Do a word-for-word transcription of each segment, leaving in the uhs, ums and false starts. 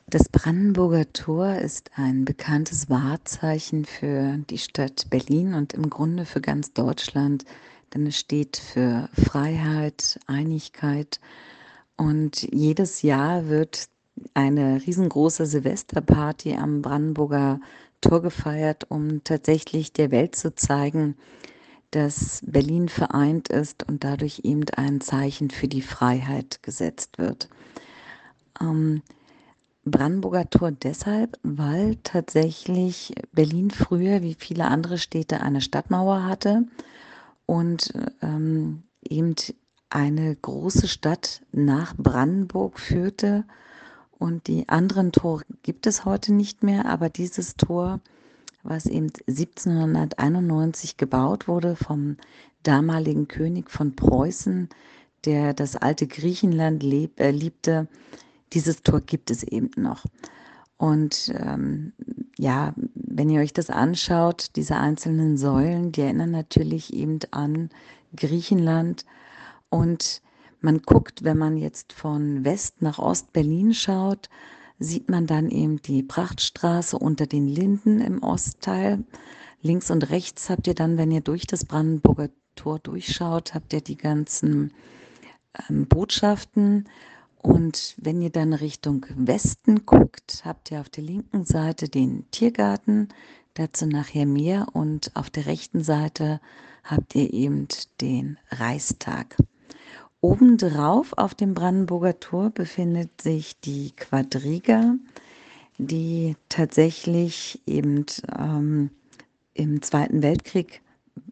Das Brandenburger Tor ist ein bekanntes Wahrzeichen für die Stadt Berlin und im Grunde für ganz Deutschland, denn es steht für Freiheit, Einigkeit und jedes Jahr wird eine riesengroße Silvesterparty am Brandenburger Tor gefeiert, um tatsächlich der Welt zu zeigen, dass Berlin vereint ist und dadurch eben ein Zeichen für die Freiheit gesetzt wird. Ähm, Brandenburger Tor deshalb, weil tatsächlich Berlin früher wie viele andere Städte eine Stadtmauer hatte und ähm, eben eine große Stadt nach Brandenburg führte. Und die anderen Tore gibt es heute nicht mehr, aber dieses Tor, was eben siebzehnhunderteinundneunzig gebaut wurde vom damaligen König von Preußen, der das alte Griechenland leb, äh, liebte, dieses Tor gibt es eben noch. Und ähm, ja, wenn ihr euch das anschaut, diese einzelnen Säulen, die erinnern natürlich eben an Griechenland. Und man guckt, wenn man jetzt von West nach Ost-Berlin schaut, sieht man dann eben die Prachtstraße unter den Linden im Ostteil. Links und rechts habt ihr dann, wenn ihr durch das Brandenburger Tor durchschaut, habt ihr die ganzen ähm, Botschaften. Und wenn ihr dann Richtung Westen guckt, habt ihr auf der linken Seite den Tiergarten, dazu nachher mehr. Und auf der rechten Seite habt ihr eben den Reichstag. Obendrauf auf dem Brandenburger Tor befindet sich die Quadriga, die tatsächlich eben ähm, im Zweiten Weltkrieg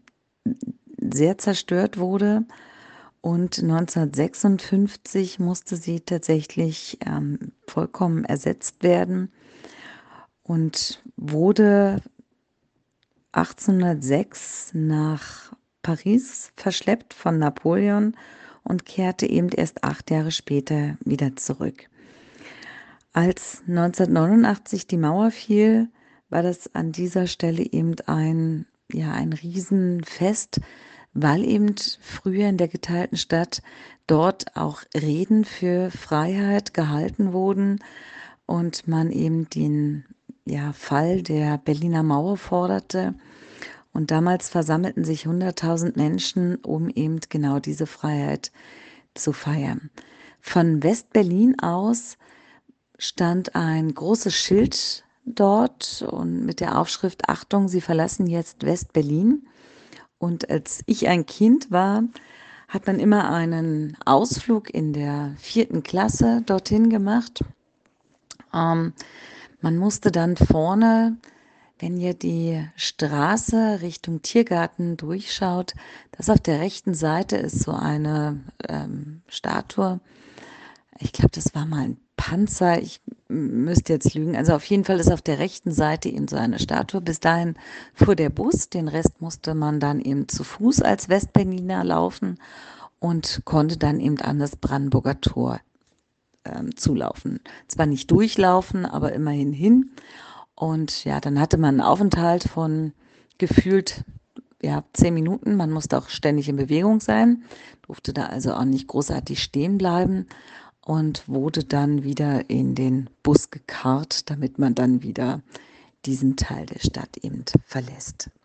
sehr zerstört wurde. Und neunzehnhundertsechsundfünfzig musste sie tatsächlich ähm, vollkommen ersetzt werden und wurde achtzehnhundertsechs nach Paris verschleppt von Napoleon und kehrte eben erst acht Jahre später wieder zurück. Als neunzehnhundertneunundachtzig die Mauer fiel, war das an dieser Stelle eben ein, ja, ein Riesenfest, weil eben früher in der geteilten Stadt dort auch Reden für Freiheit gehalten wurden und man eben den, ja, Fall der Berliner Mauer forderte. Und damals versammelten sich hunderttausend Menschen, um eben genau diese Freiheit zu feiern. Von West-Berlin aus stand ein großes Schild dort und mit der Aufschrift Achtung, Sie verlassen jetzt West-Berlin. Und als ich ein Kind war, hat man immer einen Ausflug in der vierten Klasse dorthin gemacht. Ähm, man musste dann vorne, wenn ihr die Straße Richtung Tiergarten durchschaut, das auf der rechten Seite ist so eine ähm, Statue. Ich glaube, das war mal ein Panzer. Ich m- müsste jetzt lügen. Also auf jeden Fall ist auf der rechten Seite eben so eine Statue. Bis dahin fuhr der Bus. Den Rest musste man dann eben zu Fuß als Westberliner laufen und konnte dann eben an das Brandenburger Tor ähm, zulaufen. Zwar nicht durchlaufen, aber immerhin hin. Und ja, dann hatte man einen Aufenthalt von gefühlt ja, zehn Minuten. Man musste auch ständig in Bewegung sein, durfte da also auch nicht großartig stehen bleiben und wurde dann wieder in den Bus gekarrt, damit man dann wieder diesen Teil der Stadt eben verlässt.